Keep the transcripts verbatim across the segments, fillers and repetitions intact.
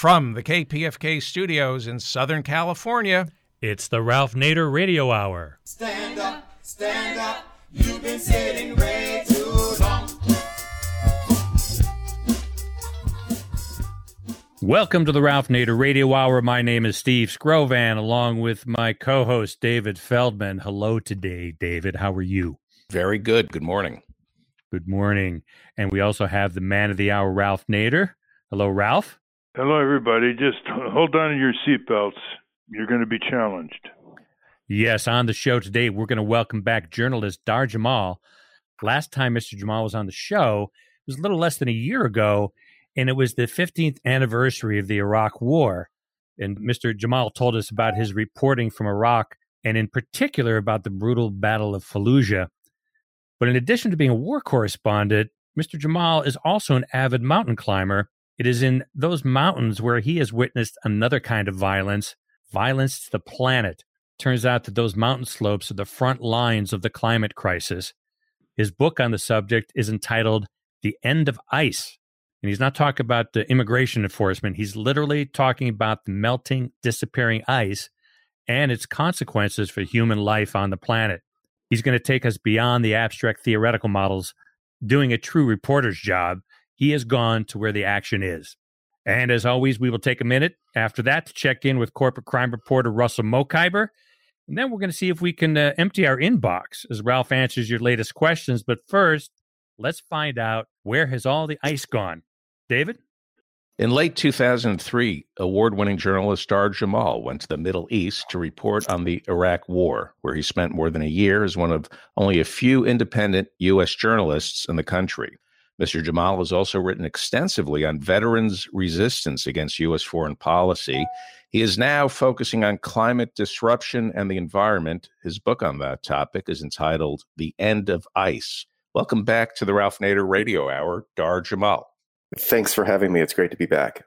From the K P F K studios in Southern California, it's the Ralph Nader Radio Hour. Stand up, stand up, you've been sitting way too long. Welcome to the Ralph Nader Radio Hour. My name is Steve Scrovan, along with my co-host David Feldman. Hello today, David. How are you? Very good. Good morning. Good morning. And we also have the man of the hour, Ralph Nader. Hello, Ralph. Hello, everybody. Just hold on to your seatbelts. You're going to be challenged. Yes, on the show today, we're going to welcome back journalist Dar Jamal. Last time Mister Jamal was on the show, it was a little less than a year ago, and it was the fifteenth anniversary of the Iraq War. And Mister Jamal told us about his reporting from Iraq, and in particular about the brutal Battle of Fallujah. But in addition to being a war correspondent, Mister Jamal is also an avid mountain climber. It is in those mountains where he has witnessed another kind of violence, violence to the planet. Turns out that those mountain slopes are the front lines of the climate crisis. His book on the subject is entitled The End of Ice. And he's not talking about the immigration enforcement. He's literally talking about the melting, disappearing ice and its consequences for human life on the planet. He's going to take us beyond the abstract theoretical models, doing a true reporter's job. He has gone to where the action is. And as always, we will take a minute after that to check in with corporate crime reporter Russell Mokhiber. And then we're going to see if we can uh, empty our inbox as Ralph answers your latest questions. But first, let's find out, where has all the ice gone? David? In late two thousand three, award-winning journalist Dar Jamal went to the Middle East to report on the Iraq War, where he spent more than a year as one of only a few independent U S journalists in the country. Mister Jamal has also written extensively on veterans' resistance against U S foreign policy. He is now focusing on climate disruption and the environment. His book on that topic is entitled The End of Ice. Welcome back to the Ralph Nader Radio Hour, Dar Jamal. Thanks for having me. It's great to be back.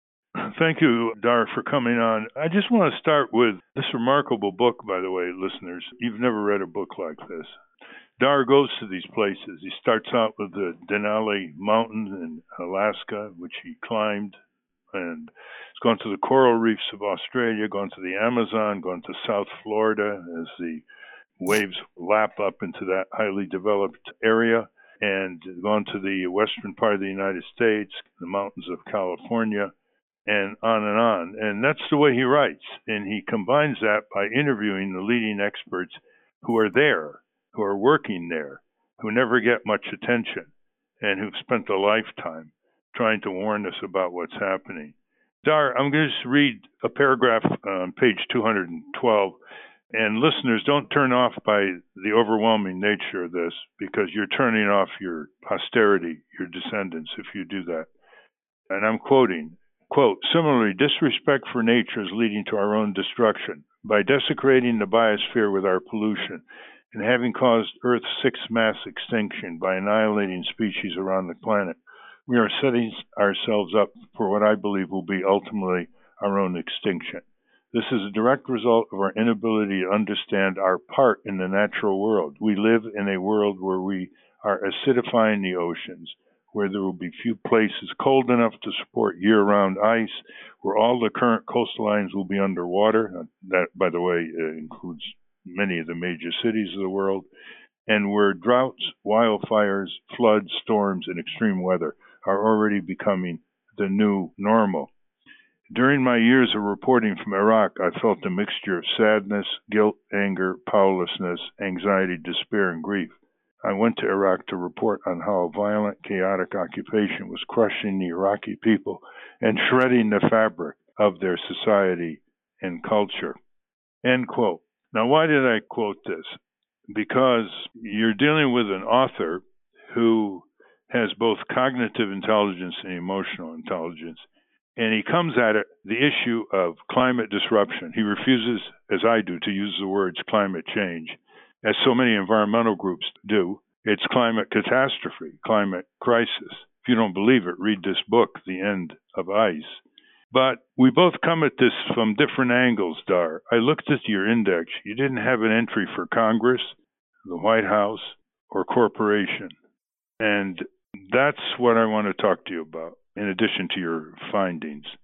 Thank you, Dar, for coming on. I just want to start with this remarkable book, by the way, listeners. You've never read a book like this. Dar goes to these places. He starts out with the Denali Mountains in Alaska, which he climbed, and he's gone to the coral reefs of Australia, gone to the Amazon, gone to South Florida as the waves lap up into that highly developed area, and gone to the western part of the United States, the mountains of California, and on and on. And that's the way he writes. And he combines that by interviewing the leading experts who are there, who are working there, who never get much attention, and who've spent a lifetime trying to warn us about what's happening. Dar, I'm going to just read a paragraph on page two hundred twelve, and listeners, don't turn off by the overwhelming nature of this, because you're turning off your posterity, your descendants, if you do that. And I'm quoting, quote, "Similarly, disrespect for nature is leading to our own destruction. By desecrating the biosphere with our pollution, and having caused Earth's sixth mass extinction by annihilating species around the planet, we are setting ourselves up for what I believe will be ultimately our own extinction. This is a direct result of our inability to understand our part in the natural world. We live in a world where we are acidifying the oceans, where there will be few places cold enough to support year-round ice, where all the current coastlines will be underwater." That, by the way, uh, includes many of the major cities of the world, and where droughts, wildfires, floods, storms, and extreme weather are already becoming the new normal. During my years of reporting from Iraq, I felt a mixture of sadness, guilt, anger, powerlessness, anxiety, despair, and grief. I went to Iraq to report on how a violent, chaotic occupation was crushing the Iraqi people and shredding the fabric of their society and culture. End quote. Now, why did I quote this? Because you're dealing with an author who has both cognitive intelligence and emotional intelligence, and he comes at it, the issue of climate disruption. He refuses, as I do, to use the words climate change, as so many environmental groups do. It's climate catastrophe, climate crisis. If you don't believe it, read this book, The End of Ice. But we both come at this from different angles, Dar. I looked at your index. You didn't have an entry for Congress, the White House, or corporation. And that's what I want to talk to you about, in addition to your findings.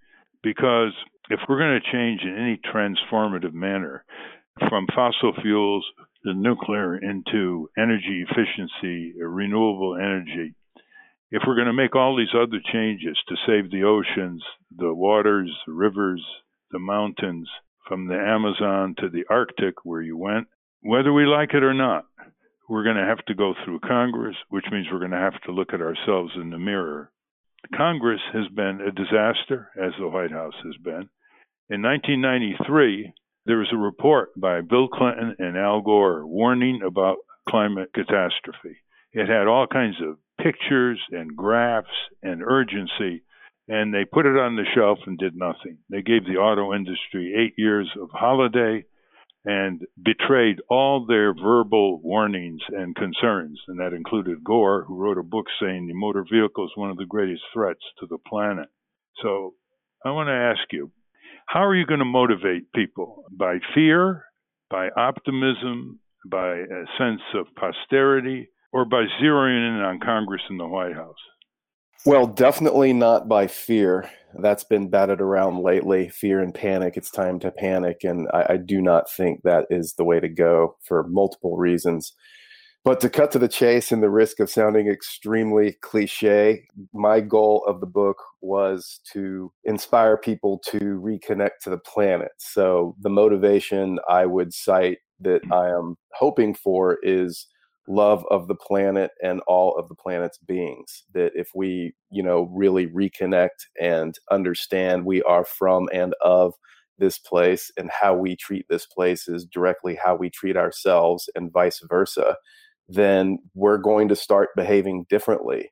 because if we're going to change in any transformative manner from fossil fuels to nuclear into energy efficiency, renewable energy, if we're going to make all these other changes to save the oceans, the waters, the rivers, the mountains, from the Amazon to the Arctic where you went, whether we like it or not, we're going to have to go through Congress, which means we're going to have to look at ourselves in the mirror. Congress has been a disaster, as the White House has been. In nineteen ninety-three, there was a report by Bill Clinton and Al Gore warning about climate catastrophe. It had all kinds of pictures and graphs and urgency, and they put it on the shelf and did nothing. They gave the auto industry eight years of holiday and betrayed all their verbal warnings and concerns, and that included Gore, who wrote a book saying the motor vehicle is one of the greatest threats to the planet. So I want to ask you, how are you going to motivate people? By fear, by optimism, by a sense of posterity, or by zeroing in on Congress and the White House? Well, definitely not by fear. That's been batted around lately. Fear and panic. It's time to panic. And I, I do not think that is the way to go for multiple reasons. But to cut to the chase, and the risk of sounding extremely cliche, my goal of the book was to inspire people to reconnect to the planet. So the motivation I would cite that I am hoping for is love of the planet and all of the planet's beings. That if we, you know, really reconnect and understand we are from and of this place, and how we treat this place is directly how we treat ourselves, and vice versa, then we're going to start behaving differently.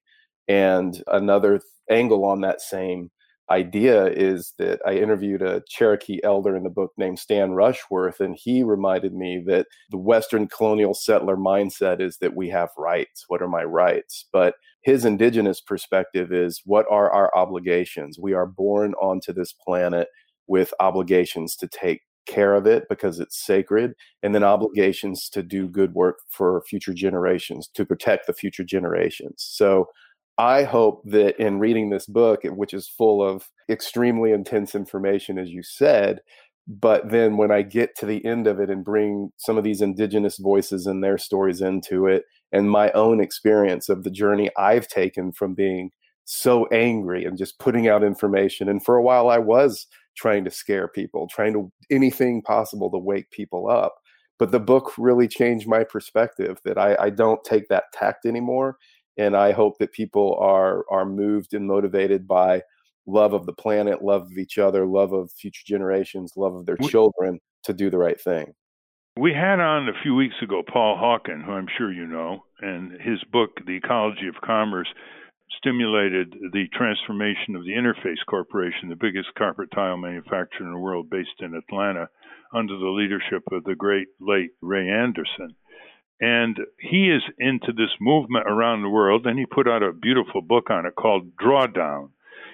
And another angle on that same idea is that I interviewed a Cherokee elder in the book named Stan Rushworth, and he reminded me that the Western colonial settler mindset is that we have rights. What are my rights? But his indigenous perspective is, what are our obligations? We are born onto this planet with obligations to take care of it because it's sacred, and then obligations to do good work for future generations, to protect the future generations. So I hope that in reading this book, which is full of extremely intense information, as you said, but then when I get to the end of it and bring some of these indigenous voices and their stories into it, and my own experience of the journey I've taken from being so angry and just putting out information. And for a while I was trying to scare people, trying to anything possible to wake people up. But the book really changed my perspective, that I, I don't take that tact anymore. And I hope that people are are moved and motivated by love of the planet, love of each other, love of future generations, love of their we, children, to do the right thing. We had on a few weeks ago Paul Hawken, who I'm sure you know, and his book, The Ecology of Commerce, stimulated the transformation of the Interface Corporation, the biggest carpet tile manufacturer in the world, based in Atlanta, under the leadership of the great late Ray Anderson. And he is into this movement around the world, and he put out a beautiful book on it called Drawdown.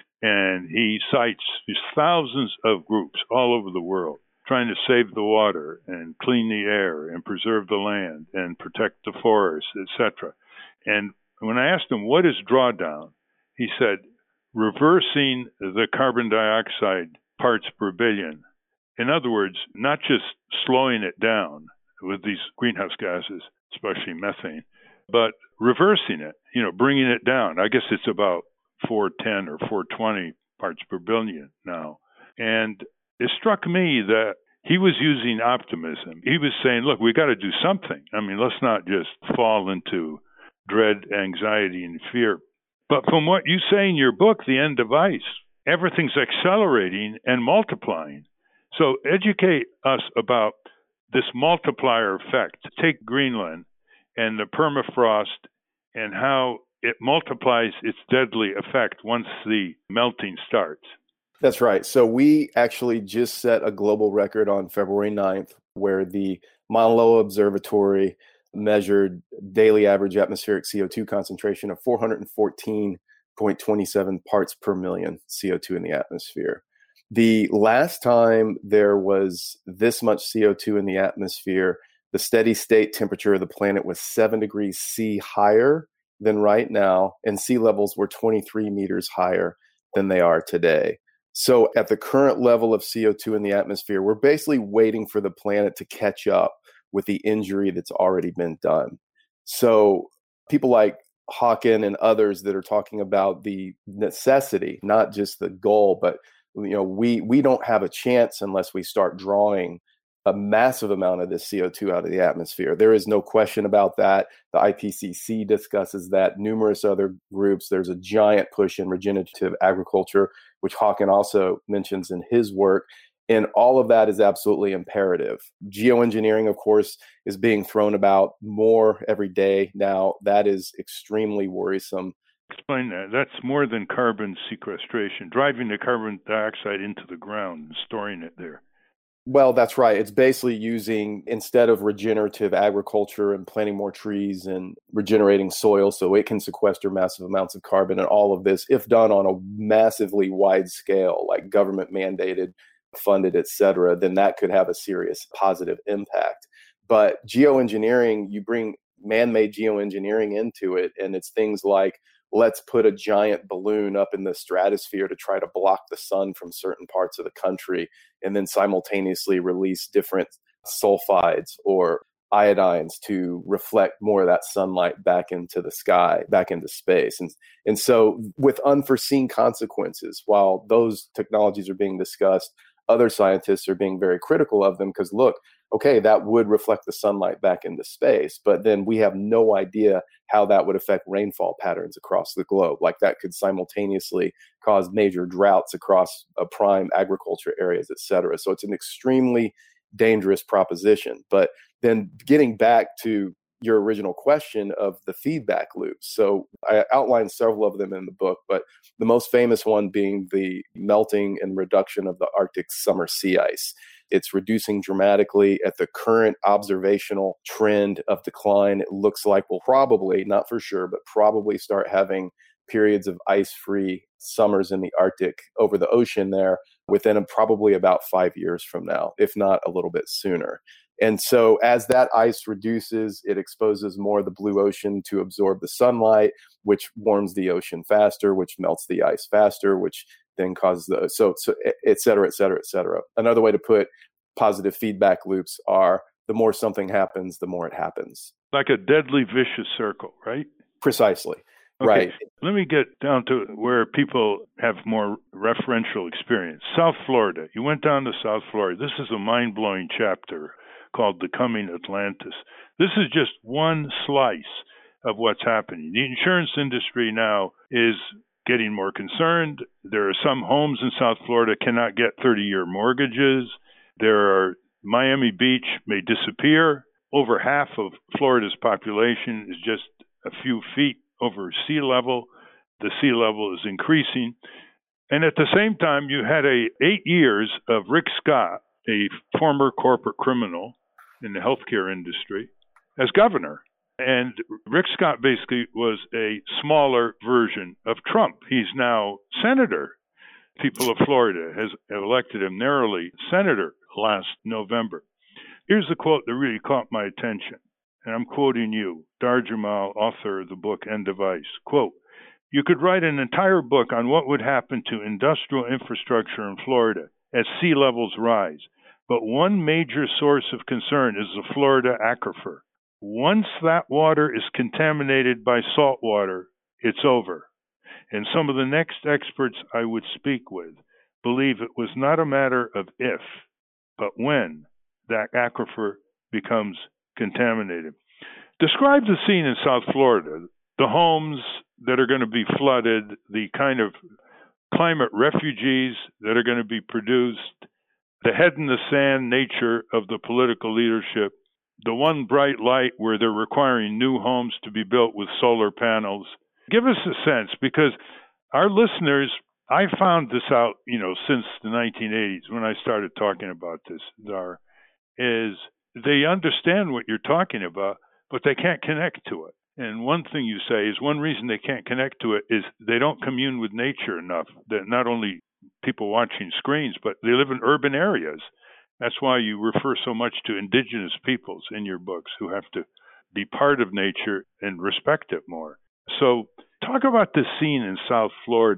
And he cites these thousands of groups all over the world trying to save the water and clean the air and preserve the land and protect the forests, et cetera. And when I asked him, what is drawdown? He said, reversing the carbon dioxide parts per billion. In other words, not just slowing it down with these greenhouse gases, especially methane, but reversing it, you know, bringing it down. I guess it's about four ten or four twenty parts per billion now. And it struck me that he was using optimism. He was saying, look, we got to do something. I mean, let's not just fall into dread, anxiety, and fear. But from what you say in your book, The End of Ice, everything's accelerating and multiplying. So educate us about this multiplier effect. Take Greenland and the permafrost and how it multiplies its deadly effect once the melting starts. That's right. So we actually just set a global record on February ninth, where the Mauna Loa Observatory measured daily average atmospheric C O two concentration of four hundred fourteen point two seven parts per million C O two in the atmosphere. The last time there was this much C O two in the atmosphere, the steady state temperature of the planet was seven degrees C higher than right now, and sea levels were twenty-three meters higher than they are today. So at the current level of C O two in the atmosphere, we're basically waiting for the planet to catch up with the injury that's already been done. So people like Hawken and others that are talking about the necessity, not just the goal, but you know, we we don't have a chance unless we start drawing a massive amount of this C O two out of the atmosphere. There is no question about that. The I P C C discusses that, numerous other groups. There's a giant push in regenerative agriculture, which Hawken also mentions in his work. And all of that is absolutely imperative. Geoengineering, of course, is being thrown about more every day now. That is extremely worrisome. Explain that. That's more than carbon sequestration, driving the carbon dioxide into the ground and storing it there. Well, that's right. It's basically using, instead of regenerative agriculture and planting more trees and regenerating soil so it can sequester massive amounts of carbon, and all of this, if done on a massively wide scale, like government mandated, funded, et cetera, then that could have a serious positive impact. But geoengineering, you bring man-made geoengineering into it, and it's things like, let's put a giant balloon up in the stratosphere to try to block the sun from certain parts of the country, and then simultaneously release different sulfides or iodines to reflect more of that sunlight back into the sky, back into space. And, and so with unforeseen consequences, while those technologies are being discussed, other scientists are being very critical of them because, look, okay, that would reflect the sunlight back into space, but then we have no idea how that would affect rainfall patterns across the globe. Like that could simultaneously cause major droughts across uh, prime agriculture areas, et cetera. So it's an extremely dangerous proposition. But then getting back to your original question of the feedback loops. So I outlined several of them in the book, but the most famous one being the melting and reduction of the Arctic summer sea ice. It's reducing dramatically at the current observational trend of decline. It looks like we'll probably, not for sure, but probably start having periods of ice-free summers in the Arctic over the ocean there within probably about five years from now, if not a little bit sooner. And so as that ice reduces, it exposes more of the blue ocean to absorb the sunlight, which warms the ocean faster, which melts the ice faster, which then causes the, so, so et cetera, et cetera, et cetera. Another way to put positive feedback loops are the more something happens, the more it happens. Like a deadly vicious circle, right? Precisely. Okay. Right. Let me get down to where people have more referential experience. South Florida. You went down to South Florida. This is a mind-blowing chapter called The Coming Atlantis. This is just one slice of what's happening. The insurance industry now is getting more concerned. There are some homes in South Florida cannot get thirty-year mortgages. There are Miami Beach may disappear. Over half of Florida's population is just a few feet over sea level. The sea level is increasing. And at the same time, you had a eight years of Rick Scott, a former corporate criminal in the healthcare industry, as governor. And Rick Scott basically was a smaller version of Trump. He's now senator. People of Florida has elected him narrowly senator last November. Here's the quote that really caught my attention. And I'm quoting you, Dar Jamal, author of the book End of Ice. Quote, "You could write an entire book on what would happen to industrial infrastructure in Florida as sea levels rise. But one major source of concern is the Florida aquifer. Once that water is contaminated by salt water, it's over. And some of the next experts I would speak with believe it was not a matter of if, but when that aquifer becomes contaminated." Describe the scene in South Florida, the homes that are going to be flooded, the kind of climate refugees that are going to be produced, the head in the sand nature of the political leadership, the one bright light where they're requiring new homes to be built with solar panels. Give us a sense, because our listeners, I found this out, you know, since the nineteen eighties when I started talking about this, Dar, is they understand what you're talking about, but they can't connect to it. And one thing you say is one reason they can't connect to it is they don't commune with nature enough. That not only people watching screens, but they live in urban areas. That's why you refer so much to indigenous peoples in your books who have to be part of nature and respect it more. So talk about this scene in South Florida.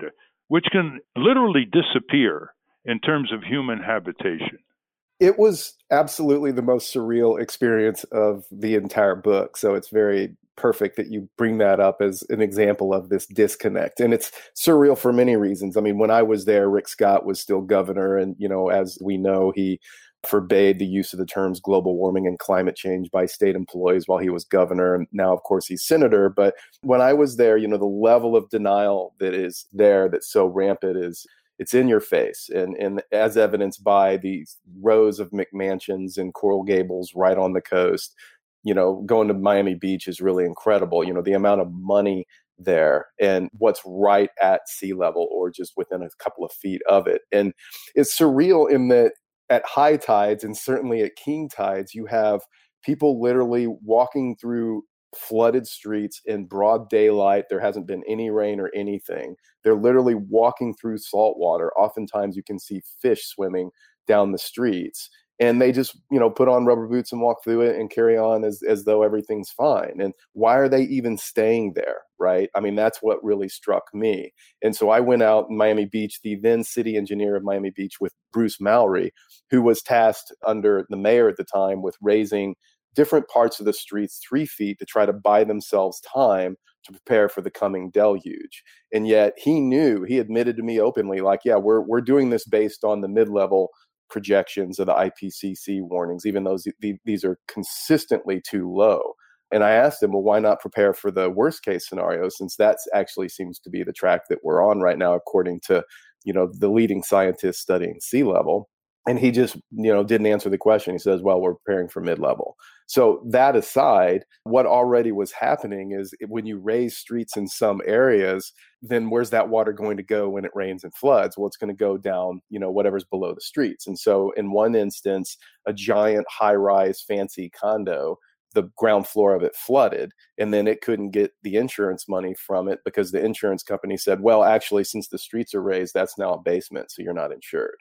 which can literally disappear in terms of human habitation. It was absolutely the most surreal experience of the entire book. So it's very perfect that you bring that up as an example of this disconnect. And it's surreal for many reasons. I mean, when I was there, Rick Scott was still governor. And, you know, as we know, he forbade the use of the terms global warming and climate change by state employees while he was governor. And now, of course, he's senator. But when I was there, you know, the level of denial that is there that's so rampant is it's in your face. And, and as evidenced by these rows of McMansions and Coral Gables right on the coast, you know, going to Miami Beach is really incredible. You know, the amount of money there and what's right at sea level or just within a couple of feet of it. And it's surreal in that at high tides and certainly at king tides, you have people literally walking through flooded streets in broad daylight. There hasn't been any rain or anything. They're literally walking through salt water. Oftentimes you can see fish swimming down the streets. And they just, you know, put on rubber boots and walk through it and carry on as, as though everything's fine. And why are they even staying there, right? I mean, that's what really struck me. And so I went out in Miami Beach, the then city engineer of Miami Beach, with Bruce Mallory, who was tasked under the mayor at the time with raising different parts of the streets three feet to try to buy themselves time to prepare for the coming deluge. And yet he knew, he admitted to me openly, like, yeah, we're we're doing this based on the mid-level projections of the I P C C warnings, even though th- these are consistently too low. And I asked him, well, why not prepare for the worst case scenario, since that actually seems to be the track that we're on right now, according to, you know, the leading scientists studying sea level. And he just, you know, didn't answer the question. He says, well, we're preparing for mid-level. So that aside, what already was happening is when you raise streets in some areas, then where's that water going to go when it rains and floods? Well, it's going to go down, you know, whatever's below the streets. And so in one instance, a giant high-rise fancy condo, the ground floor of it flooded, and then it couldn't get the insurance money from it because the insurance company said, well, actually, since the streets are raised, that's now a basement, so you're not insured.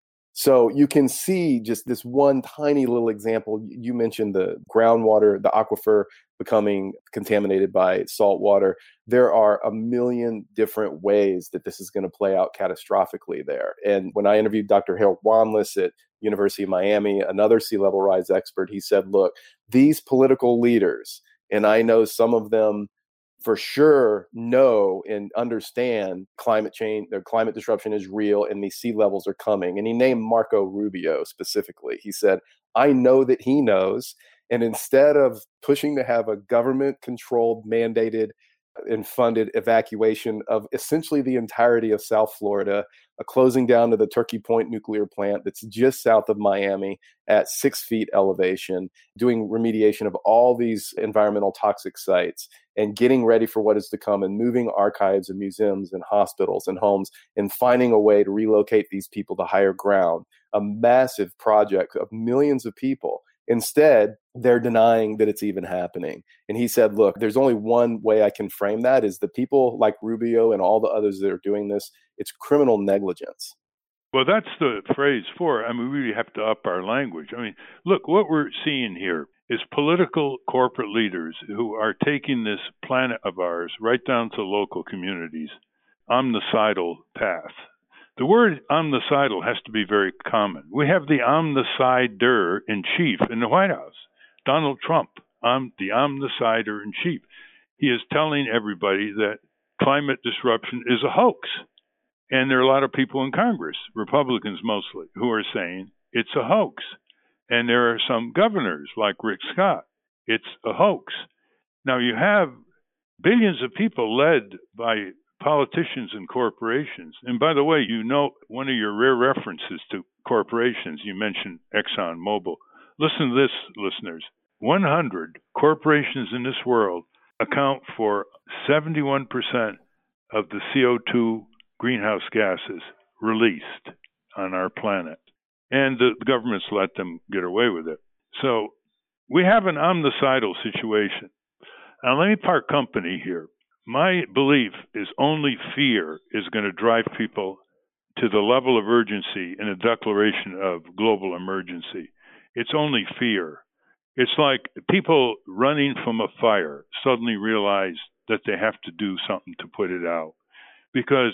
So you can see just this one tiny little example. You mentioned the groundwater, the aquifer becoming contaminated by salt water. There are a million different ways that this is going to play out catastrophically there. And when I interviewed Doctor Harold Wanless at University of Miami, another sea level rise expert, he said, look, these political leaders, and I know some of them for sure know and understand climate change, their climate disruption is real and these sea levels are coming. And he named Marco Rubio specifically. He said, I know that he knows. And instead of pushing to have a government controlled, mandated and funded evacuation of essentially the entirety of South Florida, a closing down to the Turkey Point nuclear plant that's just south of Miami at six feet elevation, doing remediation of all these environmental toxic sites and getting ready for what is to come and moving archives and museums and hospitals and homes and finding a way to relocate these people to higher ground, a massive project of millions of people. Instead, they're denying that it's even happening. And he said, look, there's only one way I can frame that is the people like Rubio and all the others that are doing this, it's criminal negligence. Well, that's the phrase for it. I mean, we really have to up our language. I mean, look, what we're seeing here is political corporate leaders who are taking this planet of ours right down to local communities, omnicidal path. The word omnicidal has to be very common. We have the omnicider-in-chief in the White House, Donald Trump, um, the omnicider-in-chief. He is telling everybody that climate disruption is a hoax. And there are a lot of people in Congress, Republicans mostly, who are saying it's a hoax. And there are some governors like Rick Scott. It's a hoax. Now, you have billions of people led by politicians and corporations. And by the way, you know, one of your rare references to corporations, you mentioned ExxonMobil. Listen to this, listeners. one hundred corporations in this world account for seventy-one percent of the C O two greenhouse gases released on our planet. And the governments let them get away with it. So we have an omnicidal situation. Now, let me part company here. My belief is only fear is going to drive people to the level of urgency in a declaration of global emergency. It's only fear. It's like people running from a fire suddenly realize that they have to do something to put it out. Because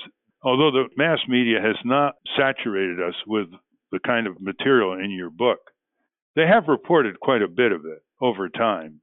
although the mass media has not saturated us with the kind of material in your book, they have reported quite a bit of it over time.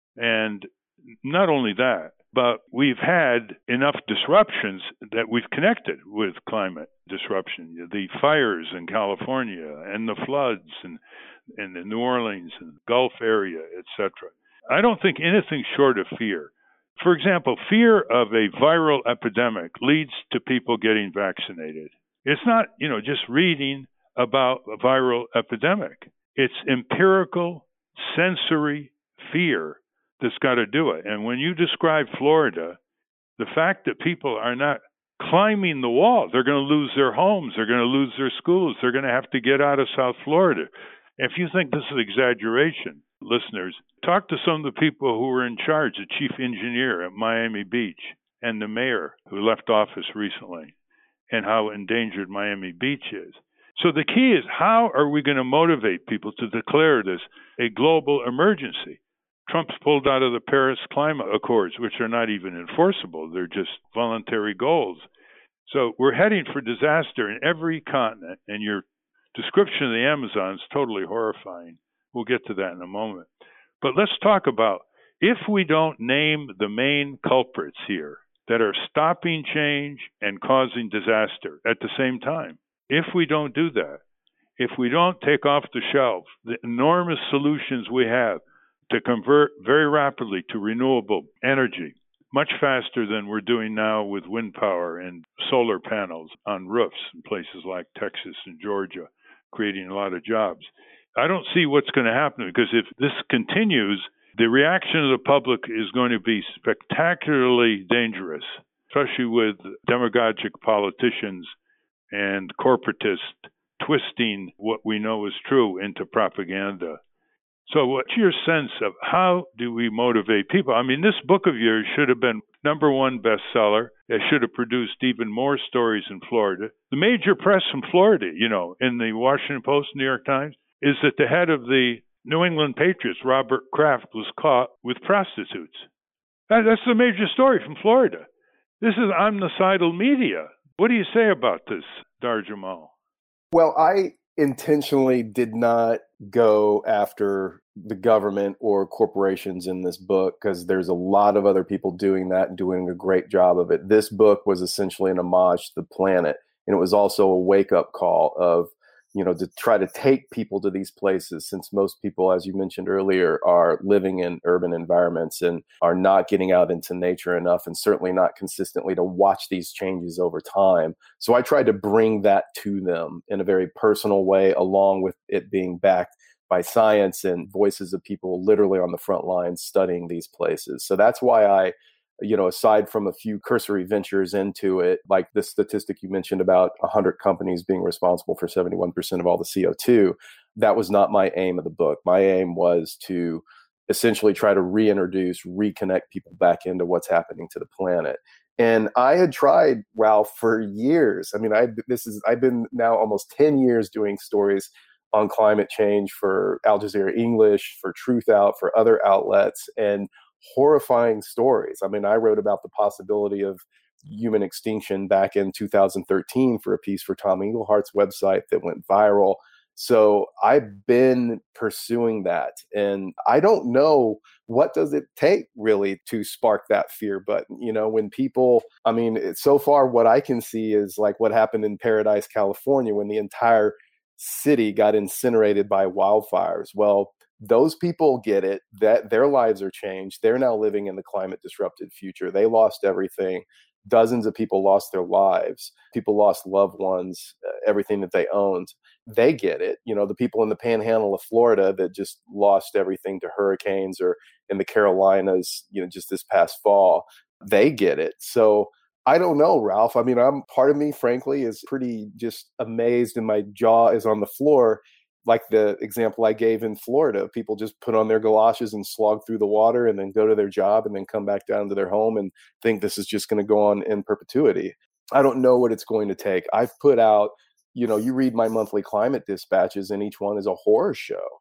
And not only that, but we've had enough disruptions that we've connected with climate disruption. The fires in California and the floods and in the New Orleans and Gulf area, et cetera. I don't think anything short of fear. For example, fear of a viral epidemic leads to people getting vaccinated. It's not, you know, just reading about a viral epidemic. It's empirical, sensory fear that's got to do it. And when you describe Florida, the fact that people are not climbing the wall, they're going to lose their homes, they're going to lose their schools, they're going to have to get out of South Florida. If you think this is exaggeration, listeners, talk to some of the people who were in charge, the chief engineer at Miami Beach and the mayor who left office recently, and how endangered Miami Beach is. So the key is, how are we going to motivate people to declare this a global emergency? Trump's pulled out of the Paris Climate Accords, which are not even enforceable. They're just voluntary goals. So we're heading for disaster in every continent, and your description of the Amazon is totally horrifying. We'll get to that in a moment. But let's talk about, if we don't name the main culprits here that are stopping change and causing disaster at the same time, if we don't do that, if we don't take off the shelf the enormous solutions we have to convert very rapidly to renewable energy, much faster than we're doing now with wind power and solar panels on roofs in places like Texas and Georgia, creating a lot of jobs. I don't see what's going to happen, because if this continues, the reaction of the public is going to be spectacularly dangerous, especially with demagogic politicians and corporatists twisting what we know is true into propaganda. So what's your sense of how do we motivate people? I mean, this book of yours should have been number one bestseller. It should have produced even more stories in Florida. The major press in Florida, you know, in the Washington Post, New York Times, is that the head of the New England Patriots, Robert Kraft, was caught with prostitutes. That, that's the major story from Florida. This is omnicidal media. What do you say about this, Dar Jamal? Well, I intentionally did not go after the government or corporations in this book, because there's a lot of other people doing that and doing a great job of it. This book was essentially an homage to the planet, and it was also a wake-up call of, you know, to try to take people to these places, since most people, as you mentioned earlier, are living in urban environments and are not getting out into nature enough, and certainly not consistently to watch these changes over time. So I tried to bring that to them in a very personal way, along with it being backed by science and voices of people literally on the front lines studying these places. So that's why I, you know, aside from a few cursory ventures into it, like the statistic you mentioned about one hundred companies being responsible for seventy-one percent of all the C O two, that was not my aim of the book. My aim was to essentially try to reintroduce, reconnect people back into what's happening to the planet. And I had tried, Ralph, for years. I mean, I this is I've been now almost ten years doing stories on climate change for Al Jazeera English, for Truth Out, for other outlets, and horrifying stories. I mean, I wrote about the possibility of human extinction back in two thousand thirteen for a piece for Tom Englehart's website that went viral. So I've been pursuing that, and I don't know what does it take really to spark that fear button. You know, when people, I mean, so far what I can see is like what happened in Paradise, California, when the entire city got incinerated by wildfires. Well, those people get it, that their lives are changed. They're now living in the climate disrupted future. They lost everything. Dozens of people lost their lives. People lost loved ones, uh, everything that they owned. They get it. You know, the people in the panhandle of Florida that just lost everything to hurricanes, or in the Carolinas, you know, just this past fall, they get it. So I don't know, Ralph. I mean, I'm part of me, frankly, is pretty just amazed, and my jaw is on the floor. Like the example I gave in Florida, people just put on their galoshes and slog through the water and then go to their job and then come back down to their home and think this is just going to go on in perpetuity. I don't know what it's going to take. I've put out, you know, you read my monthly climate dispatches, and each one is a horror show.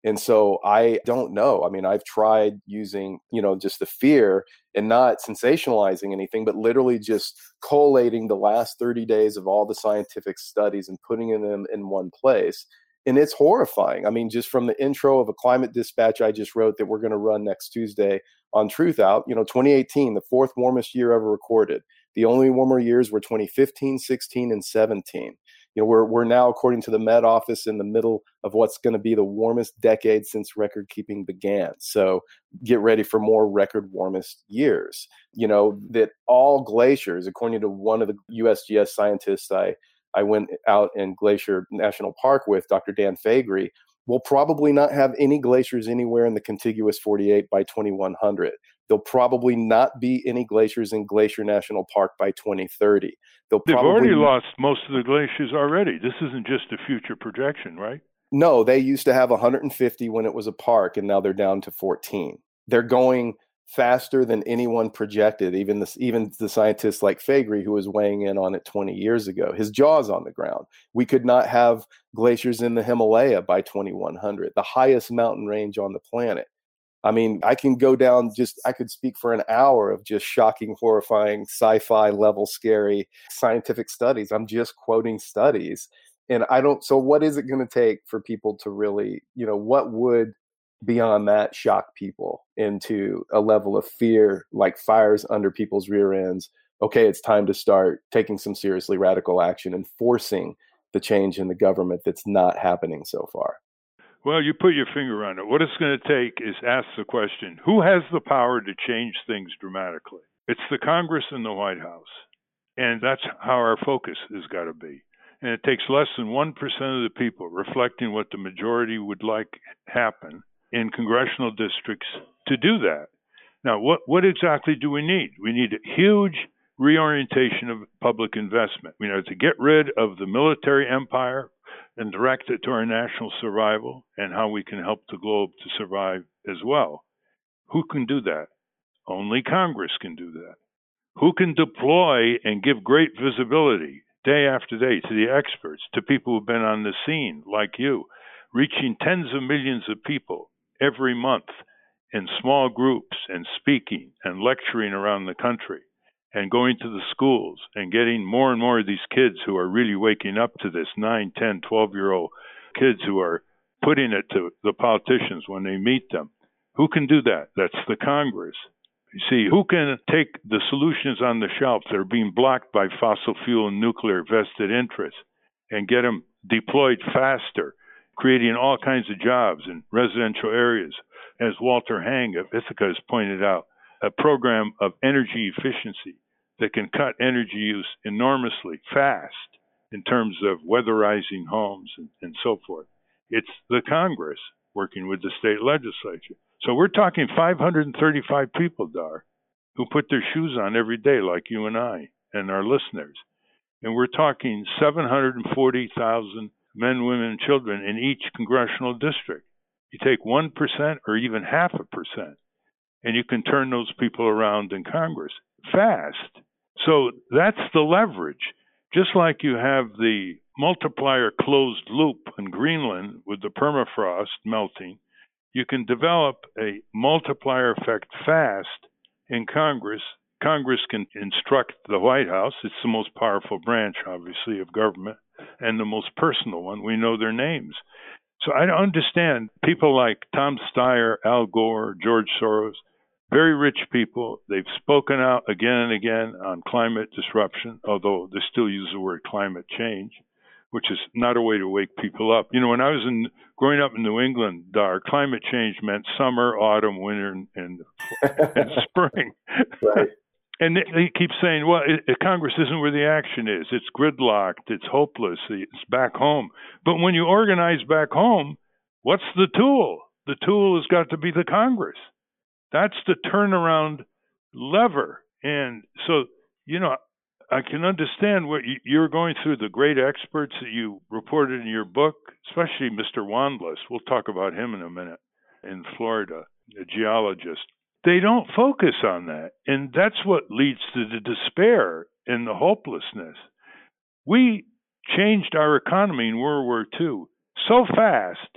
And so I don't know. I mean, I've tried using, you know, just the fear and not sensationalizing anything, but literally just collating the last thirty days of all the scientific studies and putting them in one place. And it's horrifying. I mean, just from the intro of a climate dispatch I just wrote that we're going to run next Tuesday on Truth Out, you know, twenty eighteen, the fourth warmest year ever recorded. The only warmer years were twenty fifteen, sixteen, and seventeen. You know, we're we're now, according to the Met Office, in the middle of what's going to be the warmest decade since record keeping began. So get ready for more record warmest years. You know, that all glaciers, according to one of the U S G S scientists I, I went out in Glacier National Park with, Doctor Dan Faegre, will probably not have any glaciers anywhere in the contiguous forty-eight by twenty-one hundred. There'll probably not be any glaciers in Glacier National Park by twenty thirty. They'll They've probably already lost most of the glaciers already. This isn't just a future projection, right? No, they used to have one hundred fifty when it was a park, and now they're down to fourteen. They're going faster than anyone projected, even the, even the scientists like Faegre, who was weighing in on it twenty years ago. His jaw's on the ground. We could not have glaciers in the Himalaya by twenty-one hundred, the highest mountain range on the planet. I mean, I can go down just, I could speak for an hour of just shocking, horrifying, sci-fi level, scary scientific studies. I'm just quoting studies. And I don't, so what is it going to take for people to really, you know, what would beyond that shock people into a level of fear, like fires under people's rear ends? Okay, it's time to start taking some seriously radical action and forcing the change in the government that's not happening so far. Well, you put your finger on it. What it's going to take is ask the question, who has the power to change things dramatically? It's the Congress and the White House. And that's how our focus has got to be. And it takes less than one percent of the people reflecting what the majority would like happen in congressional districts to do that. Now, what, what exactly do we need? We need a huge reorientation of public investment. We know to get rid of the military empire and direct it to our national survival and how we can help the globe to survive as well. Who can do that? Only Congress can do that. Who can deploy and give great visibility day after day to the experts, to people who've been on the scene like you, reaching tens of millions of people every month in small groups and speaking and lecturing around the country and going to the schools and getting more and more of these kids who are really waking up to this, nine, ten, twelve-year-old kids who are putting it to the politicians when they meet them. Who can do that? That's the Congress. You see, who can take the solutions on the shelf that are being blocked by fossil fuel and nuclear vested interests and get them deployed faster, creating all kinds of jobs in residential areas? As Walter Hang of Ithaca has pointed out, a program of energy efficiency that can cut energy use enormously fast in terms of weatherizing homes and, and so forth. It's the Congress working with the state legislature. So we're talking five hundred thirty-five people, Dar, who put their shoes on every day like you and I and our listeners. And we're talking seven hundred forty thousand men, women, and children in each congressional district. You take one percent or even half a percent, and you can turn those people around in Congress fast. So that's the leverage. Just like you have the multiplier closed loop in Greenland with the permafrost melting, you can develop a multiplier effect fast in Congress. Congress can instruct the White House. It's the most powerful branch, obviously, of government, and the most personal one. We know their names. So I don't understand people like Tom Steyer, Al Gore, George Soros, very rich people. They've spoken out again and again on climate disruption, although they still use the word climate change, which is not a way to wake people up. You know, when I was in growing up in New England, Dar, climate change meant summer, autumn, winter, and, and, and spring. Right. And they keep saying, well, it, it, Congress isn't where the action is. It's gridlocked. It's hopeless. It's back home. But when you organize back home, what's the tool? The tool has got to be the Congress. That's the turnaround lever. And so, you know, I can understand what you, you're going through, the great experts that you reported in your book, especially Mister Wandless. We'll talk about him in a minute, in Florida, a geologist. They don't focus on that. And that's what leads to the despair and the hopelessness. We changed our economy in World War Two so fast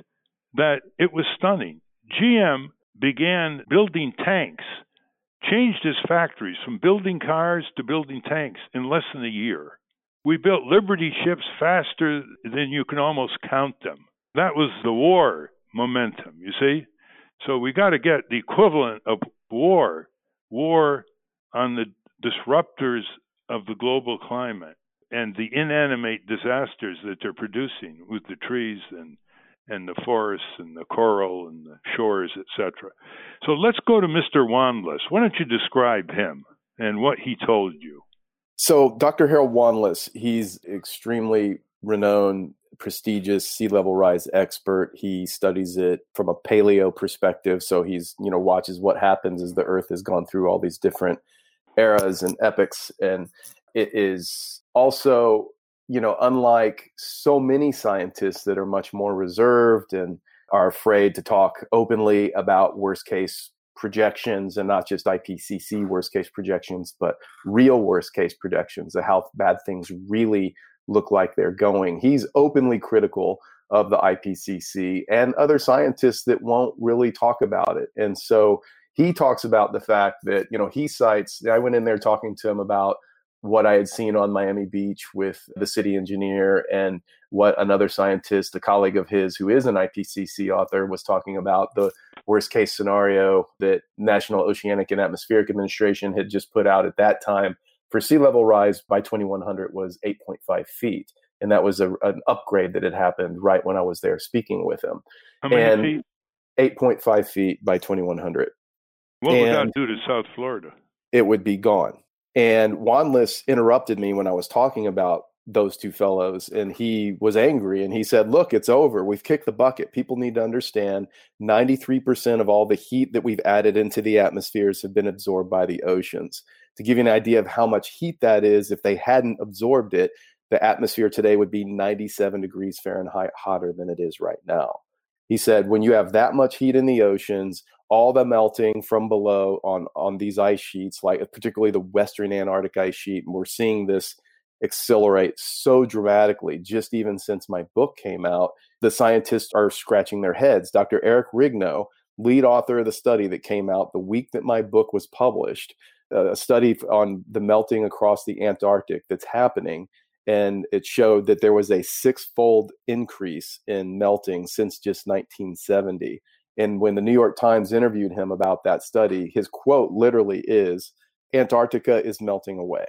that it was stunning. G M began building tanks, changed its factories from building cars to building tanks in less than a year. We built Liberty ships faster than you can almost count them. That was the war momentum, you see? So we got to get the equivalent of war, war on the disruptors of the global climate and the inanimate disasters that they're producing with the trees and and the forests and the coral and the shores, et cetera. So let's go to Mister Wanless. Why don't you describe him and what he told you? So Doctor Harold Wanless, he's extremely renowned, prestigious sea level rise expert. He studies it from a paleo perspective. So he's, you know, watches what happens as the Earth has gone through all these different eras and epochs. And it is also, you know, unlike so many scientists that are much more reserved and are afraid to talk openly about worst case projections, and not just I P C C worst case projections, but real worst case projections of how bad things really look like they're going. He's openly critical of the I P C C and other scientists that won't really talk about it. And so he talks about the fact that, you know, he cites, I went in there talking to him about what I had seen on Miami Beach with the city engineer and what another scientist, a colleague of his who is an I P C C author, was talking about the worst case scenario that National Oceanic and Atmospheric Administration had just put out at that time for sea level rise by twenty-one hundred was eight point five feet. And that was a, an upgrade that had happened right when I was there speaking with him. How many and feet? eight point five feet by twenty-one hundred. What would and that do to South Florida? It would be gone. And Wanless interrupted me when I was talking about those two fellows, and he was angry, and he said, look, it's over. We've kicked the bucket. People need to understand ninety-three percent of all the heat that we've added into the atmospheres have been absorbed by the oceans. To give you an idea of how much heat that is, if they hadn't absorbed it, the atmosphere today would be ninety-seven degrees Fahrenheit hotter than it is right now. He said, when you have that much heat in the oceans, all the melting from below on, on these ice sheets, like particularly the Western Antarctic ice sheet, and we're seeing this accelerate so dramatically just even since my book came out, the scientists are scratching their heads. Doctor Eric Rigno, lead author of the study that came out the week that my book was published, a study on the melting across the Antarctic that's happening. And it showed that there was a six-fold increase in melting since just nineteen seventy. And when the New York Times interviewed him about that study, his quote literally is, Antarctica is melting away.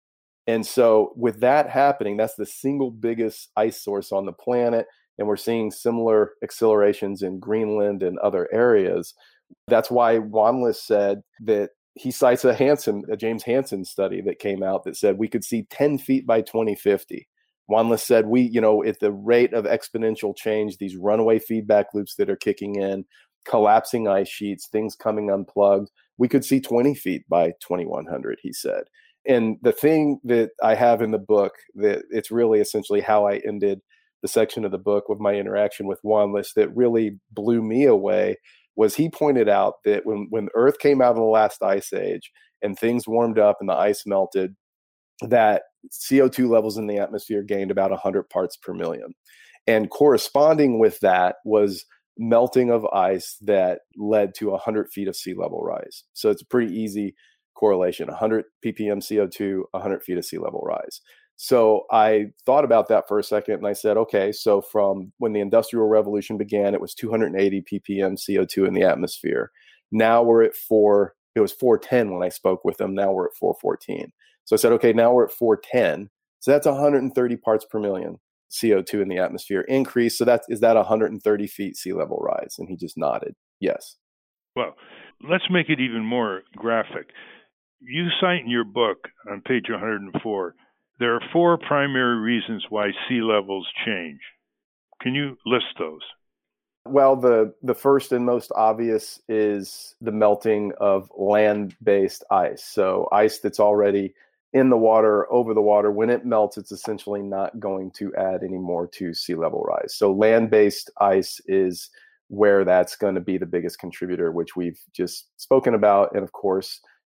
And so with that happening, that's the single biggest ice source on the planet. And we're seeing similar accelerations in Greenland and other areas. That's why Wanless said that he cites a Hansen, a James Hansen study that came out that said we could see ten feet by twenty fifty. Wanless said we, you know, at the rate of exponential change, these runaway feedback loops that are kicking in, collapsing ice sheets, things coming unplugged, we could see twenty feet by twenty-one hundred, he said. And the thing that I have in the book, that it's really essentially how I ended the section of the book with my interaction with Wanless that really blew me away, was he pointed out that when, when Earth came out of the last ice age and things warmed up and the ice melted, that C O two levels in the atmosphere gained about one hundred parts per million. And corresponding with that was melting of ice that led to one hundred feet of sea level rise. So it's a pretty easy correlation, one hundred ppm C O two, one hundred feet of sea level rise. So I thought about that for a second and I said, okay, so from when the Industrial Revolution began, it was two hundred eighty ppm C O two in the atmosphere. Now we're at four, it was four ten when I spoke with them. Now we're at four fourteen. So I said, okay, now we're at four ten. So that's one hundred thirty parts per million C O two in the atmosphere increase. So that's, is that one hundred thirty feet sea level rise? And he just nodded. Yes. Well, let's make it even more graphic. You cite in your book on page one hundred four, there are four primary reasons why sea levels change. Can you list those? Well, the, the first and most obvious is the melting of land-based ice. So ice that's already in the water, over the water, when it melts, it's essentially not going to add any more to sea level rise. So land-based ice is where that's going to be the biggest contributor, which we've just spoken about. And of course,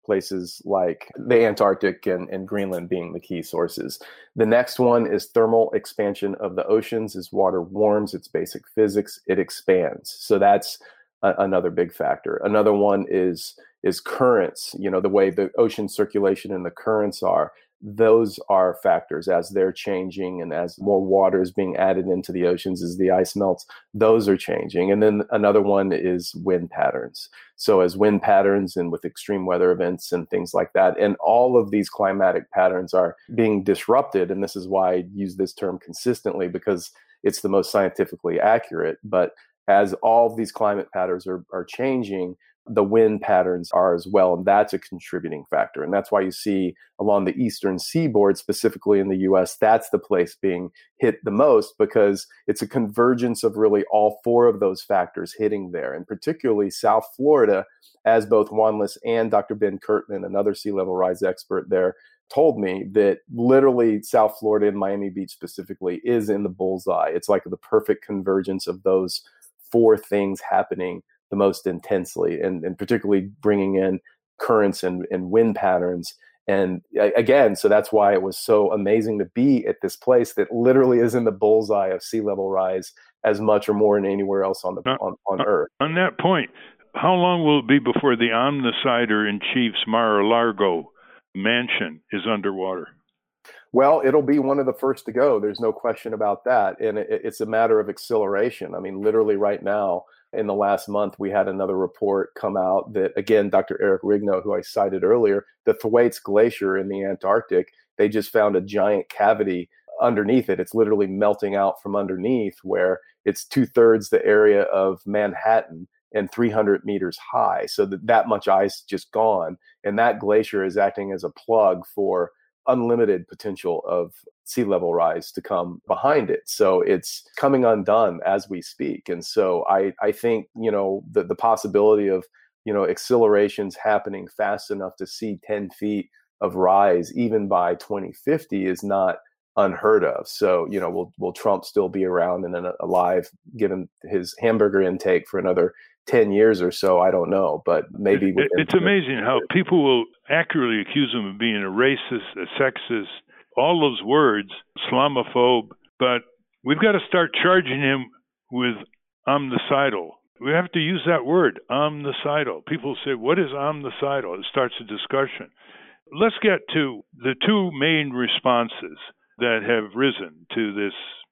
places like the Antarctic and, and Greenland being the key sources. The next one is thermal expansion of the oceans. As water warms, it's basic physics, it expands. So that's a, another big factor. Another one is is currents, you know, the way the ocean circulation and the currents are. Those are factors as they're changing and as more water is being added into the oceans as the ice melts, those are changing. And then another one is wind patterns. So as wind patterns and with extreme weather events and things like that, and all of these climatic patterns are being disrupted. And this is why I use this term consistently, because it's the most scientifically accurate. But as all of these climate patterns are, are changing, the wind patterns are as well. And that's a contributing factor. And that's why you see along the eastern seaboard, specifically in the U S, that's the place being hit the most, because it's a convergence of really all four of those factors hitting there. And particularly South Florida, as both Juan Lis and Doctor Ben Kirtman, another sea level rise expert there, told me that literally South Florida and Miami Beach specifically is in the bullseye. It's like the perfect convergence of those four things happening the most intensely, and, and particularly bringing in currents and, and wind patterns. And again, so that's why it was so amazing to be at this place that literally is in the bullseye of sea level rise as much or more than anywhere else on the now, on, on Earth. On that point, how long will it be before the Omnicider-in-Chief's Mar-a-Lago mansion is underwater? Well, it'll be one of the first to go. There's no question about that. And it, it's a matter of acceleration. I mean, literally right now, in the last month, we had another report come out that, again, Doctor Eric Rigno, who I cited earlier, the Thwaites Glacier in the Antarctic, they just found a giant cavity underneath it. It's literally melting out from underneath, where it's two thirds the area of Manhattan and three hundred meters high. So that, that much ice just gone. And that glacier is acting as a plug for unlimited potential of sea level rise to come behind it. So it's coming undone as we speak. And so I, I think, you know, the, the possibility of, you know, accelerations happening fast enough to see ten feet of rise even by twenty fifty is not unheard of. So, you know, will will Trump still be around and alive, given his hamburger intake for another ten years or so? I don't know, but maybe. It, it's amazing how people will accurately accuse him of being a racist, a sexist, all those words, Islamophobe, but we've got to start charging him with omnicidal. We have to use that word, omnicidal. People say, what is omnicidal? It starts a discussion. Let's get to the two main responses that have risen to this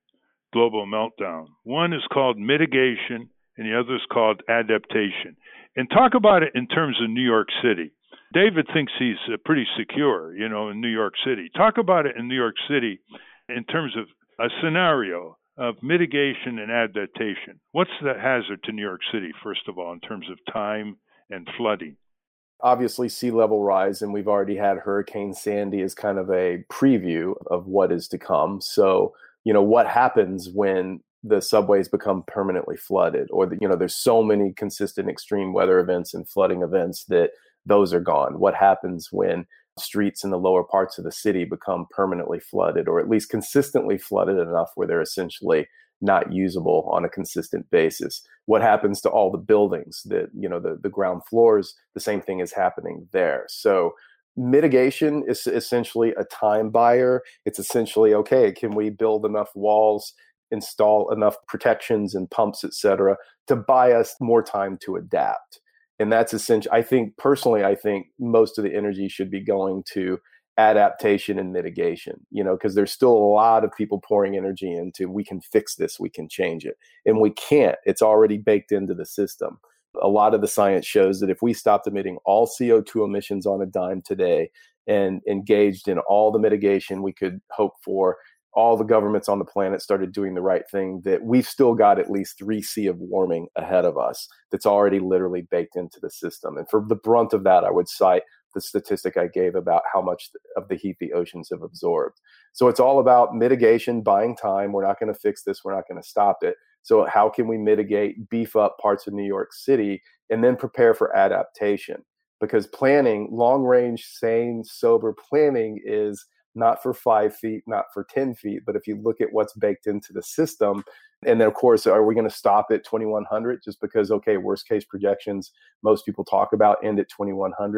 global meltdown. One is called mitigation, and the other is called adaptation. And talk about it in terms of New York City. David thinks he's uh, pretty secure, you know, in New York City. Talk about it in New York City in terms of a scenario of mitigation and adaptation. What's the hazard to New York City, first of all, in terms of time and flooding? Obviously, sea level rise, and we've already had Hurricane Sandy as kind of a preview of what is to come. So, you know, what happens when the subways become permanently flooded, or the, you know, there's so many consistent extreme weather events and flooding events that those are gone? What happens when streets in the lower parts of the city become permanently flooded, or at least consistently flooded enough where they're essentially not usable on a consistent basis? What happens to all the buildings that, you know, the, the ground floors? The same thing is happening there. So mitigation is essentially a time buyer. It's essentially, okay, can we build enough walls, install enough protections and pumps, et cetera, to buy us more time to adapt? And that's essential. I think personally, I think most of the energy should be going to adaptation and mitigation, you know, because there's still a lot of people pouring energy into, we can fix this, we can change it. And we can't. It's already baked into the system. A lot of the science shows that if we stopped emitting all C O two emissions on a dime today and engaged in all the mitigation we could hope for, all the governments on the planet started doing the right thing, that we've still got at least three C of warming ahead of us that's already literally baked into the system. And for the brunt of that, I would cite the statistic I gave about how much of the heat the oceans have absorbed. So it's all about mitigation, buying time. We're not going to fix this. We're not going to stop it. So how can we mitigate, beef up parts of New York City, and then prepare for adaptation? Because planning, long range, sane, sober planning is not for five feet, not for ten feet, but if you look at what's baked into the system, and then of course, are we going to stop at twenty-one hundred just because, okay, worst case projections most people talk about end at twenty-one hundred?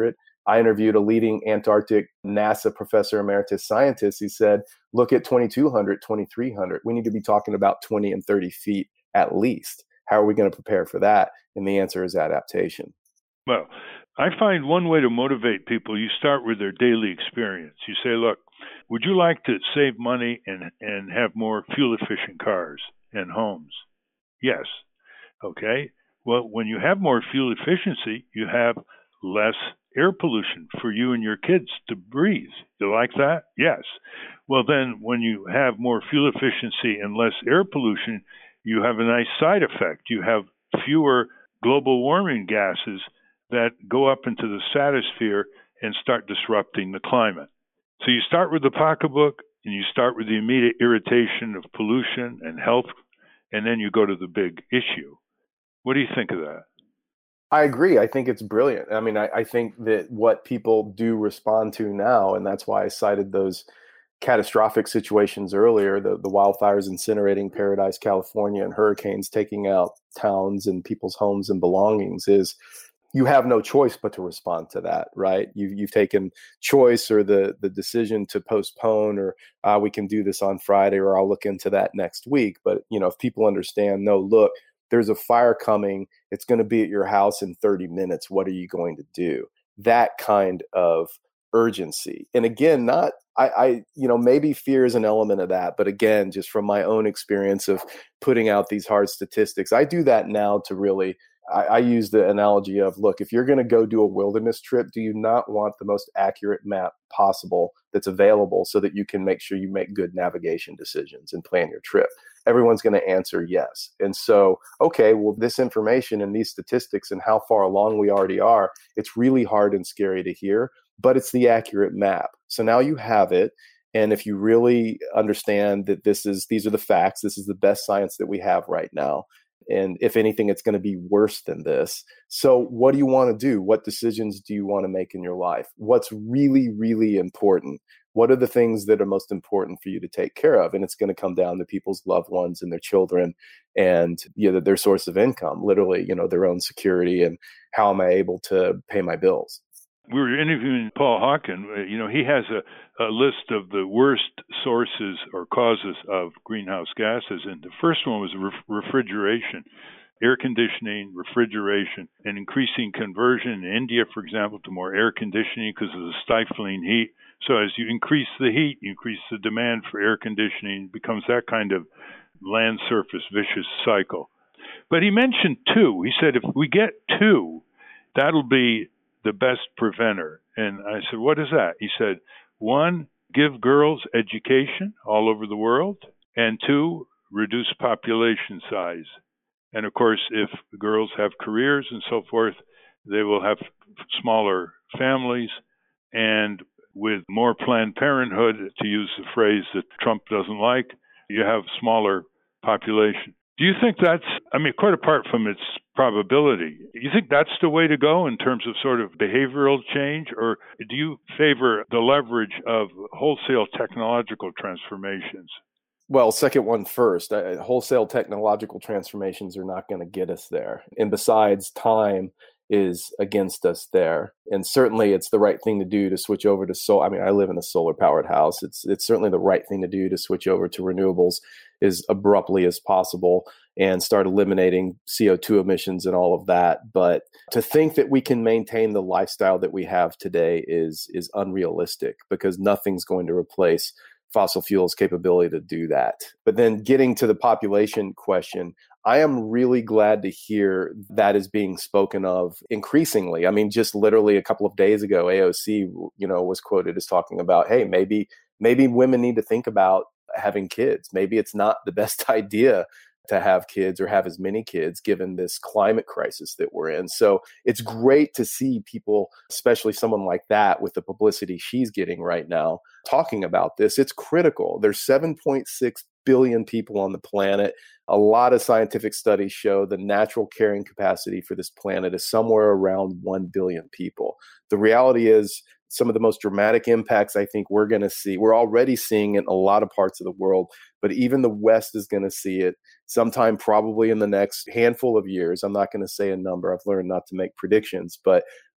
I interviewed a leading Antarctic NASA professor emeritus scientist. He said, look at twenty-two hundred, twenty-three hundred. We need to be talking about twenty and thirty feet at least. How are we going to prepare for that? And the answer is adaptation. Well, I find one way to motivate people, you start with their daily experience. You say, look, would you like to save money and, and have more fuel-efficient cars and homes? Yes. Okay. Well, when you have more fuel efficiency, you have less air pollution for you and your kids to breathe. You like that? Yes. Well, then when you have more fuel efficiency and less air pollution, you have a nice side effect. You have fewer global warming gases that go up into the stratosphere and start disrupting the climate. So you start with the pocketbook and you start with the immediate irritation of pollution and health, and then you go to the big issue. What do you think of that? I agree. I think it's brilliant. I mean, I, I think that what people do respond to now, and that's why I cited those catastrophic situations earlier, the, the wildfires incinerating Paradise, California, and hurricanes taking out towns and people's homes and belongings, is you have no choice but to respond to that, right? You've, you've taken choice or the, the decision to postpone, or uh, we can do this on Friday, or I'll look into that next week. But, you know, if people understand, no, look, there's a fire coming, it's going to be at your house in thirty minutes. What are you going to do? That kind of urgency. And again, not, I, I, you know, maybe fear is an element of that. But again, just from my own experience of putting out these hard statistics, I do that now to really, I, I use the analogy of, look, if you're going to go do a wilderness trip, do you not want the most accurate map possible that's available so that you can make sure you make good navigation decisions and plan your trip? Everyone's going to answer yes. And so, okay, well, this information and these statistics and how far along we already are, it's really hard and scary to hear, but it's the accurate map. So now you have it. And if you really understand that this is, these are the facts, this is the best science that we have right now. And if anything, it's going to be worse than this. So what do you want to do? What decisions do you want to make in your life? What's really, really important? What are the things that are most important for you to take care of? And it's going to come down to people's loved ones and their children and, you know, their source of income, literally, you know, their own security and how am I able to pay my bills? We were interviewing Paul Hawken. You know, he has a, a list of the worst sources or causes of greenhouse gases. And the first one was re- refrigeration, air conditioning, refrigeration, and increasing conversion in India, for example, to more air conditioning because of the stifling heat. So as you increase the heat, you increase the demand for air conditioning. It becomes that kind of land surface vicious cycle. But he mentioned two. He said, if we get two, that'll be the best preventer. And I said, what is that? He said, one, give girls education all over the world, and two, reduce population size. And of course, if girls have careers and so forth, they will have smaller families, and with more Planned Parenthood, to use the phrase that Trump doesn't like, you have smaller population. Do you think that's, I mean, quite apart from its probability, you think that's the way to go in terms of sort of behavioral change? Or do you favor the leverage of wholesale technological transformations? Well, second one first. Uh, wholesale technological transformations are not going to get us there. And besides, time is against us there. And certainly it's the right thing to do to switch over to solar. I mean, I live in a solar powered house. It's it's certainly the right thing to do to switch over to renewables as abruptly as possible and start eliminating C O two emissions and all of that. But to think that we can maintain the lifestyle that we have today is is unrealistic, because nothing's going to replace fossil fuels' capability to do that. But then getting to the population question, I am really glad to hear that is being spoken of increasingly. I mean, just literally a couple of days ago, A O C, you know, was quoted as talking about, hey, maybe maybe women need to think about having kids. Maybe it's not the best idea to have kids or have as many kids given this climate crisis that we're in. So it's great to see people, especially someone like that with the publicity she's getting right now, talking about this. It's critical. There's seven point six billion people on the planet. A lot of scientific studies show the natural carrying capacity for this planet is somewhere around one billion people. The reality is, some of the most dramatic impacts I think we're going to see, we're already seeing in a lot of parts of the world, but even the West is going to see it sometime probably in the next handful of years. I'm not going to say a number. I've learned not to make predictions, but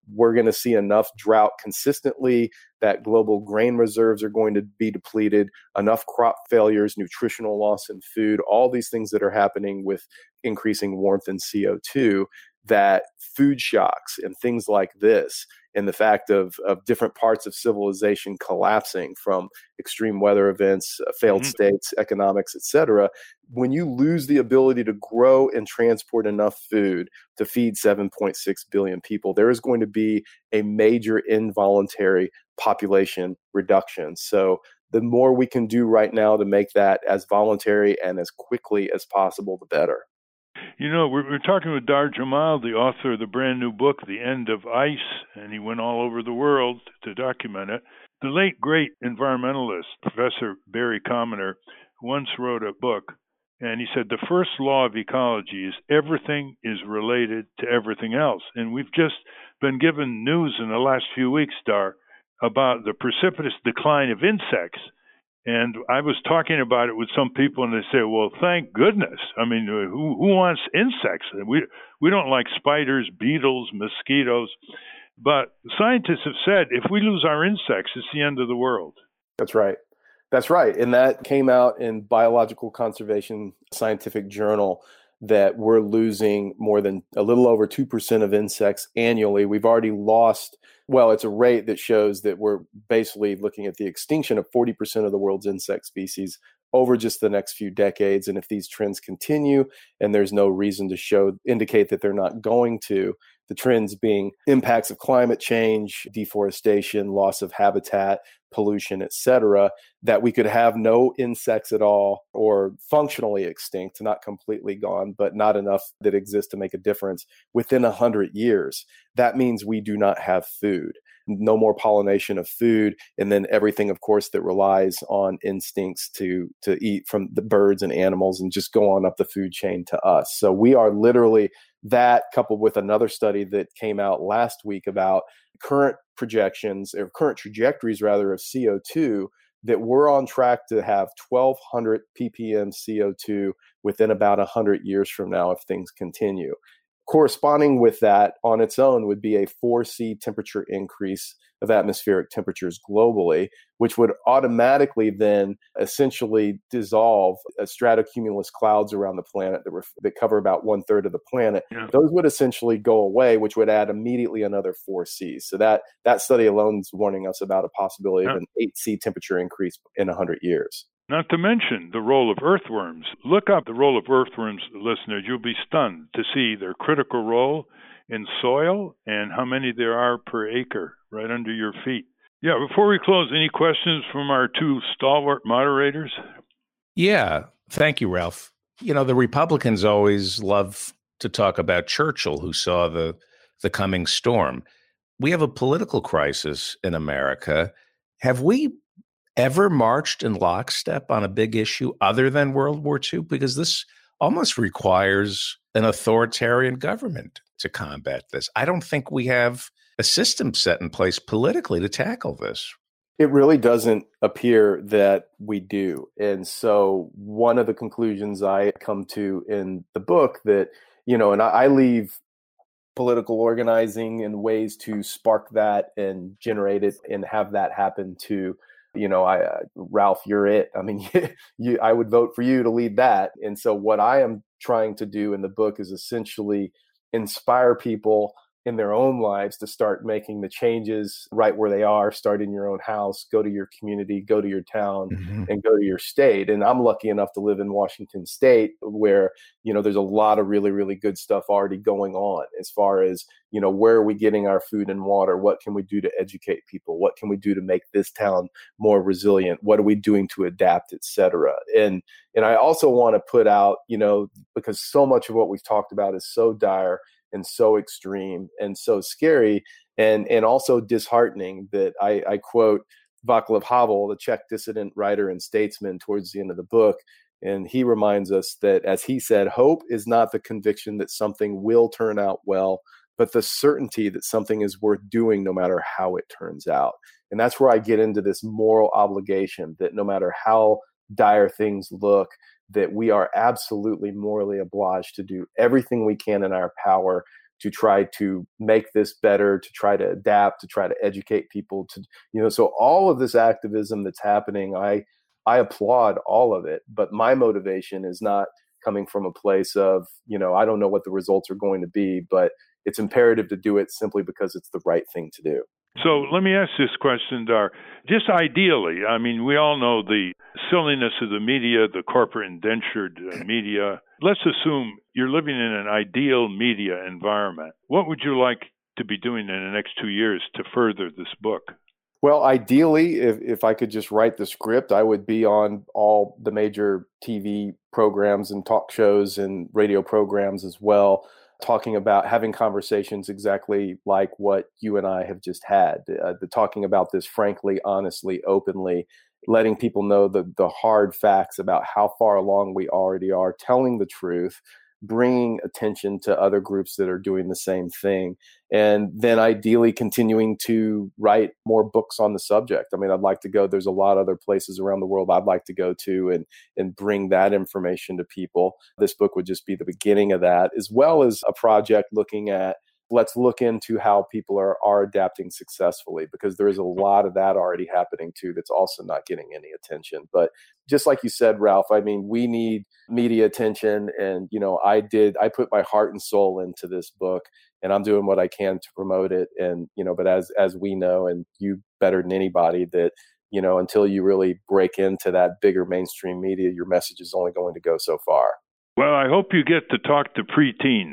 we're going to see enough drought consistently that global grain reserves are going to be depleted, enough crop failures, nutritional loss in food, all these things that are happening with increasing warmth and C O two, that food shocks and things like this, and the fact of, of different parts of civilization collapsing from extreme weather events, uh, failed mm-hmm. states, economics, et cetera. When you lose the ability to grow and transport enough food to feed seven point six billion people, there is going to be a major involuntary population reduction. So the more we can do right now to make that as voluntary and as quickly as possible, the better. You know, we're, we're talking with Dar Jamal, the author of the brand new book, The End of Ice, and he went all over the world to document it. The late, great environmentalist, Professor Barry Commoner, once wrote a book, and he said the first law of ecology is everything is related to everything else. And we've just been given news in the last few weeks, Dar, about the precipitous decline of insects. And I was talking about it with some people, and they say, well, thank goodness. I mean, who who wants insects? We we don't like spiders, beetles, mosquitoes. But scientists have said if we lose our insects, it's the end of the world. That's right. That's right. And that came out in Biological Conservation Scientific Journal, that we're losing more than a little over two percent of insects annually. We've already lost, well, it's a rate that shows that we're basically looking at the extinction of forty percent of the world's insect species over just the next few decades. And if these trends continue, and there's no reason to show, indicate that they're not going to, the trends being impacts of climate change, deforestation, loss of habitat, pollution, et cetera, that we could have no insects at all, or functionally extinct, not completely gone, but not enough that exist to make a difference within a hundred years. That means we do not have food, no more pollination of food, and then everything, of course, that relies on instincts to to eat from the birds and animals, and just go on up the food chain to us. So we are literally that, coupled with another study that came out last week about current projections, or current trajectories rather, of C O two, that we're on track to have twelve hundred p p m C O two within about one hundred years from now if things continue. Corresponding with that on its own would be a four C temperature increase of atmospheric temperatures globally, which would automatically then essentially dissolve uh, stratocumulus clouds around the planet that, ref- that cover about one third of the planet. Yeah. Those would essentially go away, which would add immediately another four C's. So that, that study alone is warning us about a possibility yeah. of an eight C temperature increase in one hundred years. Not to mention the role of earthworms. Look up the role of earthworms, listeners. You'll be stunned to see their critical role in soil and how many there are per acre right under your feet. Yeah, before we close, any questions from our two stalwart moderators? Yeah, thank you, Ralph. You know, the Republicans always love to talk about Churchill, who saw the, the coming storm. We have a political crisis in America. Have we ever marched in lockstep on a big issue other than World War Two? Because this almost requires an authoritarian government to combat this. I don't think we have a system set in place politically to tackle this. It really doesn't appear that we do. And so one of the conclusions I come to in the book that, you know, and I, I leave political organizing and ways to spark that and generate it and have that happen to, you know, I, uh, Ralph, you're it. I mean, you, I would vote for you to lead that. And so what I am trying to do in the book is essentially inspire people in their own lives to start making the changes right where they are. Start in your own house, go to your community, go to your town, mm-hmm. and go to your state. And I'm lucky enough to live in Washington State, where, you know, there's a lot of really, really good stuff already going on as far as, you know, where are we getting our food and water? What can we do to educate people? What can we do to make this town more resilient? What are we doing to adapt, et cetera? And, and I also want to put out, you know, because so much of what we've talked about is so dire and so extreme and so scary and, and also disheartening, that I, I quote Václav Havel, the Czech dissident writer and statesman, towards the end of the book. And he reminds us that, as he said, hope is not the conviction that something will turn out well, but the certainty that something is worth doing no matter how it turns out. And that's where I get into this moral obligation that no matter how dire things look, that we are absolutely morally obliged to do everything we can in our power to try to make this better, to try to adapt, to try to educate people, to, you know, so all of this activism that's happening, I, I applaud all of it, but my motivation is not coming from a place of, you know, I don't know what the results are going to be, but it's imperative to do it simply because it's the right thing to do. So let me ask this question, Dar. Just ideally, I mean, we all know the silliness of the media, the corporate indentured uh, media. Let's assume you're living in an ideal media environment. What would you like to be doing in the next two years to further this book? Well, ideally, if, if I could just write the script, I would be on all the major T V programs and talk shows and radio programs as well, talking about having conversations exactly like what you and I have just had, uh, the talking about this frankly, honestly, openly, letting people know the, the hard facts about how far along we already are, telling the truth, bringing attention to other groups that are doing the same thing, and then ideally continuing to write more books on the subject. I mean, I'd like to go, there's a lot of other places around the world I'd like to go to and, and bring that information to people. This book would just be the beginning of that, as well as a project looking at, let's look into how people are, are adapting successfully, because there is a lot of that already happening too that's also not getting any attention. But just like you said, Ralph, I mean, we need media attention. And, you know, I did, I put my heart and soul into this book, and I'm doing what I can to promote it. And, you know, but as, as we know, and you better than anybody, that, you know, until you really break into that bigger mainstream media, your message is only going to go so far. Well, I hope you get to talk to preteens.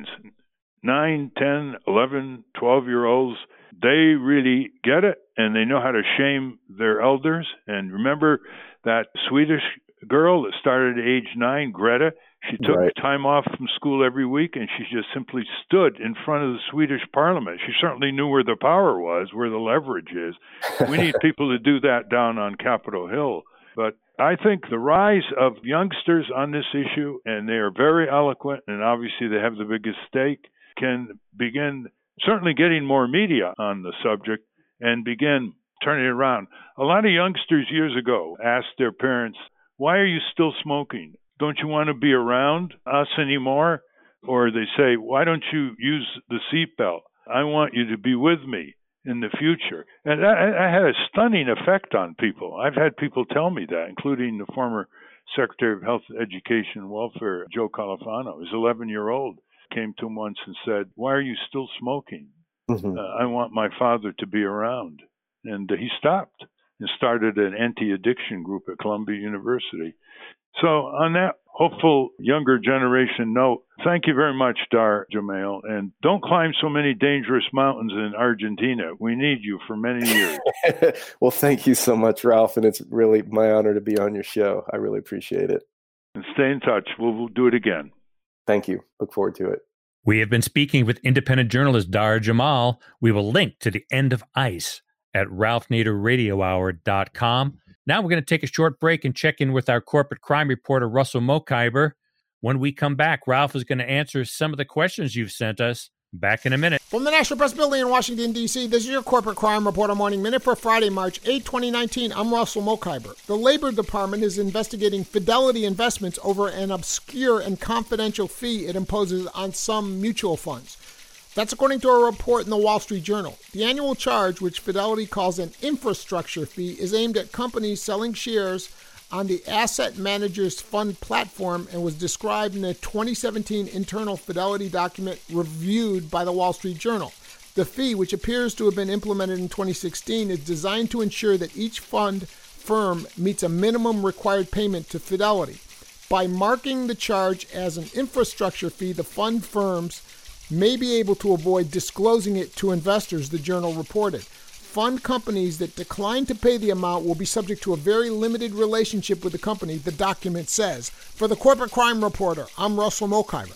Nine, ten, eleven, twelve-year-olds, they really get it, and they know how to shame their elders. And remember that Swedish girl that started at age nine, Greta? She took Right. time off from school every week, and she just simply stood in front of the Swedish parliament. She certainly knew where the power was, where the leverage is. We need people to do that down on Capitol Hill. But I think the rise of youngsters on this issue, and they are very eloquent, and obviously they have the biggest stake, can begin certainly getting more media on the subject and begin turning it around. A lot of youngsters years ago asked their parents, why are you still smoking? Don't you want to be around us anymore? Or they say, why don't you use the seatbelt? I want you to be with me in the future. And that, that had a stunning effect on people. I've had people tell me that, including the former Secretary of Health, Education, and Welfare, Joe Califano. His eleven-year-old came to him once and said, why are you still smoking? Mm-hmm. Uh, I want my father to be around. And uh, he stopped and started an anti-addiction group at Columbia University. So on that hopeful younger generation note, thank you very much, Dar Jamail. And don't climb so many dangerous mountains in Argentina. We need you for many years. Well, thank you so much, Ralph. And it's really my honor to be on your show. I really appreciate it. And stay in touch. We'll, we'll do it again. Thank you. Look forward to it. We have been speaking with independent journalist Dar Jamal. We will link to The End of ICE at ralph nader radio hour dot com. Now we're going to take a short break and check in with our corporate crime reporter, Russell Mokhiber. When we come back, Ralph is going to answer some of the questions you've sent us. Back in a minute. From the National Press Building in Washington, D C, this is your Corporate Crime Reporter Morning Minute for Friday, March eighth, twenty nineteen. I'm Russell Mokhiber. The Labor Department is investigating Fidelity Investments over an obscure and confidential fee it imposes on some mutual funds. That's according to a report in the Wall Street Journal. The annual charge, which Fidelity calls an infrastructure fee, is aimed at companies selling shares on the Asset Managers Fund platform and was described in a twenty seventeen internal Fidelity document reviewed by the Wall Street Journal. The fee, which appears to have been implemented in twenty sixteen, is designed to ensure that each fund firm meets a minimum required payment to Fidelity. By marking the charge as an infrastructure fee, the fund firms may be able to avoid disclosing it to investors, the Journal reported. Fund companies that decline to pay the amount will be subject to a very limited relationship with the company, the document says. For the Corporate Crime Reporter, I'm Russell Mokhiber.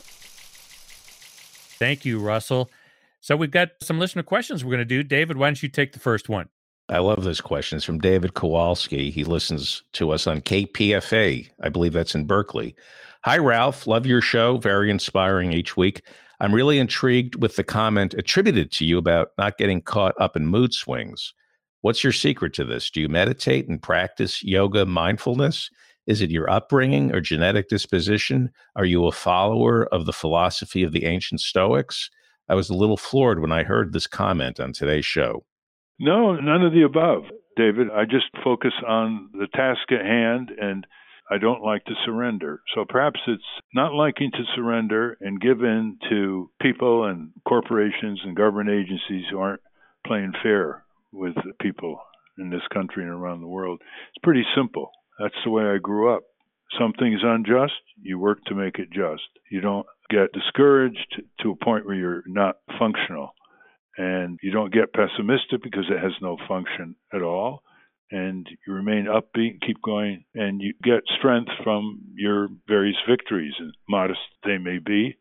Thank you, Russell. So we've got some listener questions we're going to do. David, why don't you take the first one? I love this question. It's from David Kowalski. He listens to us on K P F A. I believe that's in Berkeley. Hi, Ralph. Love your show. Very inspiring each week. I'm really intrigued with the comment attributed to you about not getting caught up in mood swings. What's your secret to this? Do you meditate and practice yoga mindfulness? Is it your upbringing or genetic disposition? Are you a follower of the philosophy of the ancient Stoics? I was a little floored when I heard this comment on today's show. No, none of the above, David. I just focus on the task at hand, and I don't like to surrender. So perhaps it's not liking to surrender and give in to people and corporations and government agencies who aren't playing fair with people in this country and around the world. It's pretty simple. That's the way I grew up. Something's unjust, you work to make it just. You don't get discouraged to a point where you're not functional. And you don't get pessimistic because it has no function at all. And you remain upbeat, keep going, and you get strength from your various victories, and modest they may be,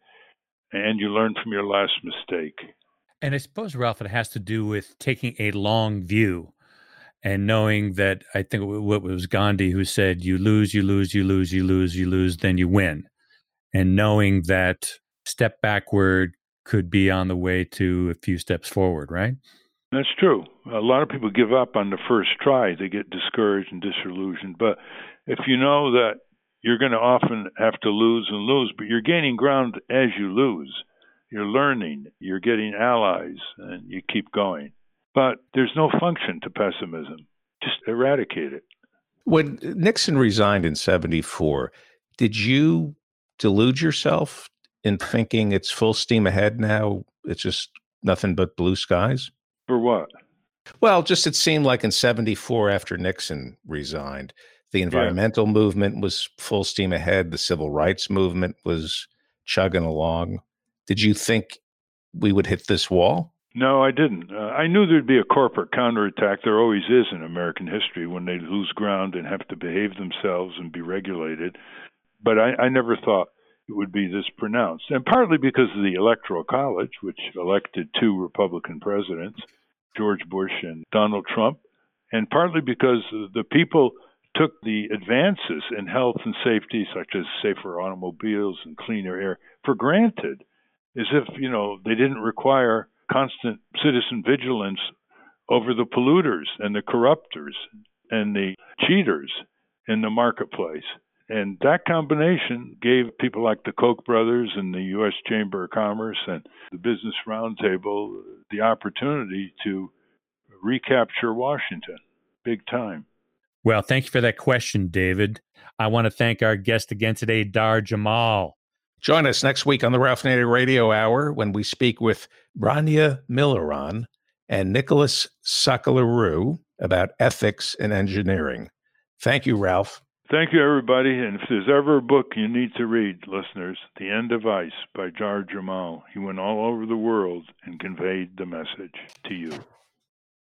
and you learn from your last mistake. And I suppose, Ralph, it has to do with taking a long view and knowing that, I think what was Gandhi who said, you lose, you lose, you lose, you lose, you lose, then you win. And knowing that step backward could be on the way to a few steps forward, right? That's true. A lot of people give up on the first try. They get discouraged and disillusioned. But if you know that you're going to often have to lose and lose, but you're gaining ground as you lose, you're learning, you're getting allies, and you keep going. But there's no function to pessimism. Just eradicate it. When Nixon resigned in seventy-four, did you delude yourself in thinking it's full steam ahead now? It's just nothing but blue skies? For what? Well, just it seemed like in seventy-four, after Nixon resigned, the environmental yeah. movement was full steam ahead. The civil rights movement was chugging along. Did you think we would hit this wall? No, I didn't. Uh, I knew there'd be a corporate counterattack. There always is in American history when they lose ground and have to behave themselves and be regulated. But I, I never thought it would be this pronounced. And partly because of the Electoral College, which elected two Republican presidents, George Bush and Donald Trump, and partly because the people took the advances in health and safety, such as safer automobiles and cleaner air, for granted, as if, you know, they didn't require constant citizen vigilance over the polluters and the corruptors and the cheaters in the marketplace. And that combination gave people like the Koch brothers and the U S Chamber of Commerce and the Business Roundtable the opportunity to recapture Washington big time. Well, thank you for that question, David. I want to thank our guest again today, Dar Jamal. Join us next week on the Ralph Nader Radio Hour when we speak with Rania Milaron and Nicholas Sakalaroo about ethics in engineering. Thank you, Ralph. Thank you, everybody. And if there's ever a book you need to read, listeners, The End of Ice by Dar Jamal. He went all over the world and conveyed the message to you.